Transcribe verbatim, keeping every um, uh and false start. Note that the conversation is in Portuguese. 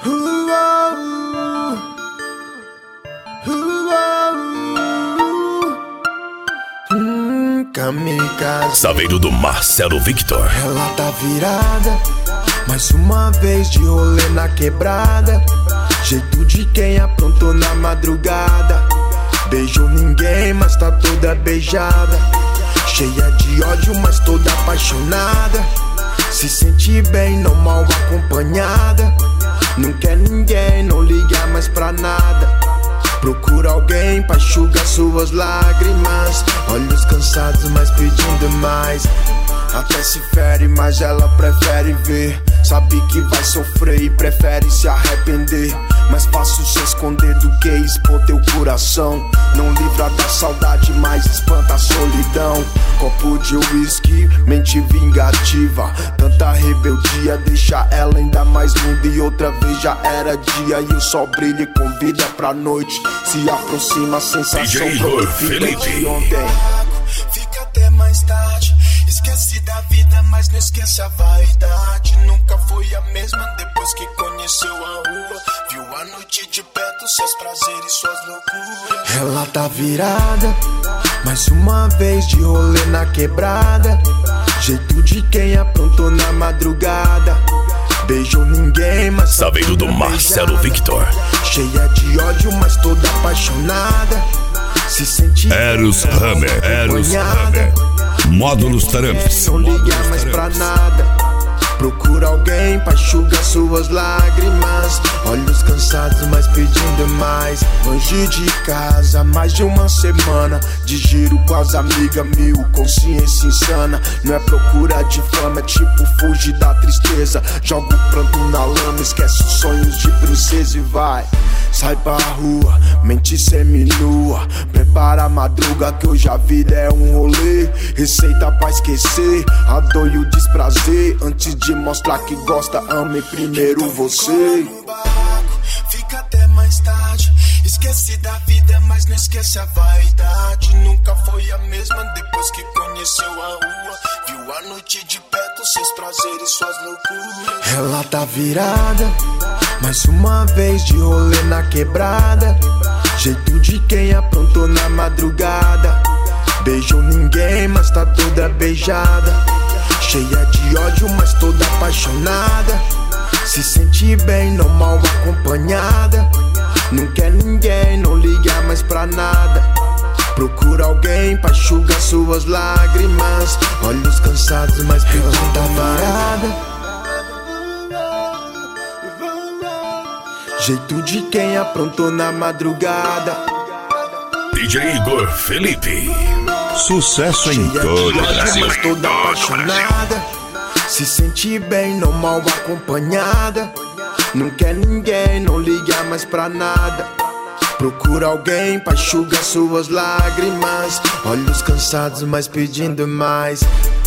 Saveiro do Marcelo Victor. Ela tá virada, mais uma vez de rolê na quebrada. Jeito de quem aprontou na madrugada. Beijou ninguém, mas tá toda beijada. Cheia de ódio, mas toda apaixonada. Se sente bem, não mal acompanhada. Não quer ninguém, não liga mais pra nada. Procura alguém pra enxugar suas lágrimas. Olhos cansados, mas pedindo mais. Até se fere, mas ela prefere ver. Sabe que vai sofrer e prefere se arrepender. Mais fácil se esconder do que expor teu coração. Não livra da saudade, mas espanta a solidão. Copo de uísque, mente vingativa. Tanta rebeldia deixa ela ainda mais linda. E outra vez já era dia e o sol brilha e convida pra noite. Se aproxima a sensação prometida de ontem. Fica até mais tarde. Esquece da vida, mas não esquece a vaidade. Nunca foi a mesma depois que conheceu a rua. Viu a noite de perto, seus prazeres, suas loucuras. Ela tá virada, mais uma vez de rolê na quebrada. Jeito de quem aprontou na madrugada. Beijou ninguém, mas Saveiro do Marcelo Victor. Cheia de ódio, mas toda apaixonada. Se sente Eros Hammer, Eros Hammer. Módulos Taramps. Não liga mais pra nada. Procura alguém pra enxugar suas lágrimas. Olhos cansados, mas pedindo mais. Longe de casa, mais de uma semana. De giro com as amigas mil, consciência insana. Não é procura de fama, é tipo fugir da tristeza. Joga o pranto na lama, esquece os sonhos de princesa e vai. Sai pra rua, mente seminua. Prepara a madruga que hoje a vida é um rolê. Receita pra esquecer a dor e o desprazer. Antes de mostrar que gosta, ame primeiro você. Fica até mais tarde. Esquece da vida, mas não esquece a vaidade. Nunca foi a mesma depois que conheceu a rua. Viu a noite de perto, seus prazeres, suas loucuras. Ela tá virada, mais uma vez de rolê na quebrada. Jeito de quem aprontou na madrugada. Beijou ninguém, mas tá toda beijada. Cheia de ódio, mas toda apaixonada. Se sente bem, não mal acompanhada. Não quer ninguém, não liga mais pra nada. Procura alguém pra enxugar suas lágrimas. Olhos cansados, mas pedindo virada. Jeito de quem aprontou na madrugada. D J Igor Felipe. Sucesso em todo o Brasil. Mas toda apaixonada. Se sente bem, não mal acompanhada. Não quer ninguém, não liga mais pra nada. Procura alguém pra enxugar suas lágrimas. Olhos cansados, mas pedindo mais.